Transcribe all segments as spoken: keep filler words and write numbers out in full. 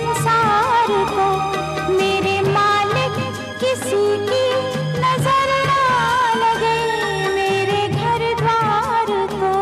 संसार को, मेरे मालिक किसी की नजर ना लगे मेरे घर द्वार को।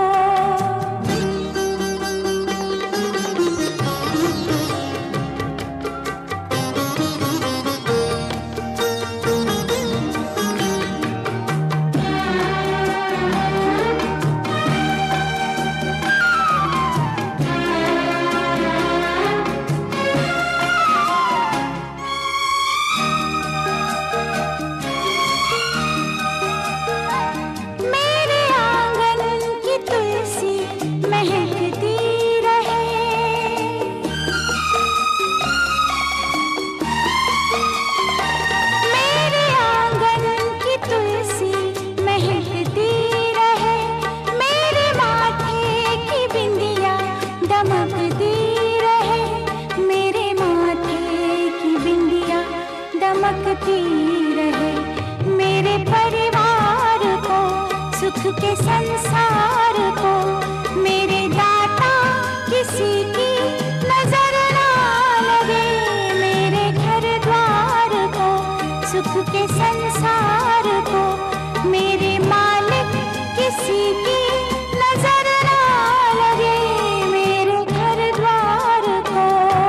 चमकती रहे मेरे परिवार को, सुख के संसार को, मेरे दाता किसी की नजर ना लगे मेरे घर द्वार को, सुख के संसार को, मेरे मालिक किसी की नजर ना लगे मेरे घर द्वार को।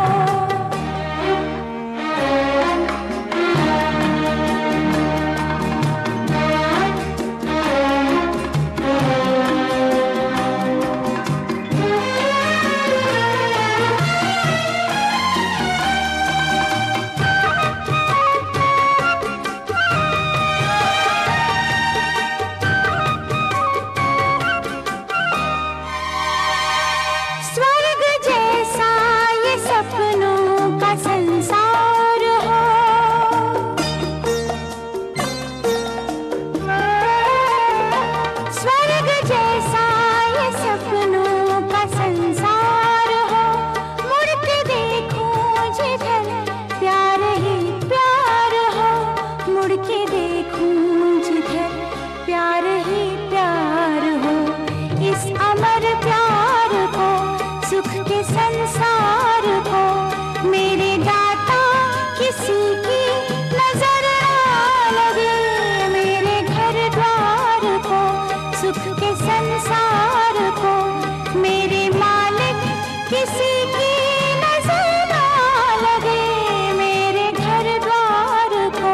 संसार को मेरे दाता किसी की नजर ना लगे मेरे घर द्वार को, सुख के संसार को, मेरे मालिक किसी की नजर ना लगे मेरे घर द्वार को।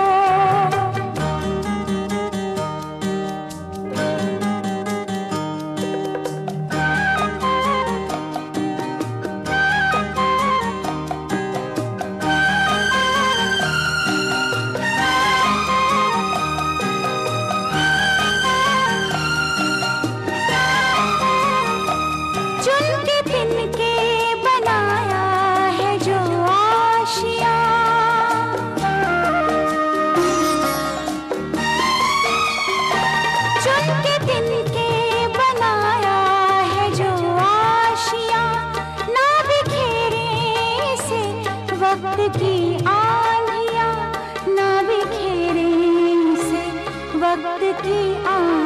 वक्त की आंधियां ना बिखेरे से, वक्त की आंधियां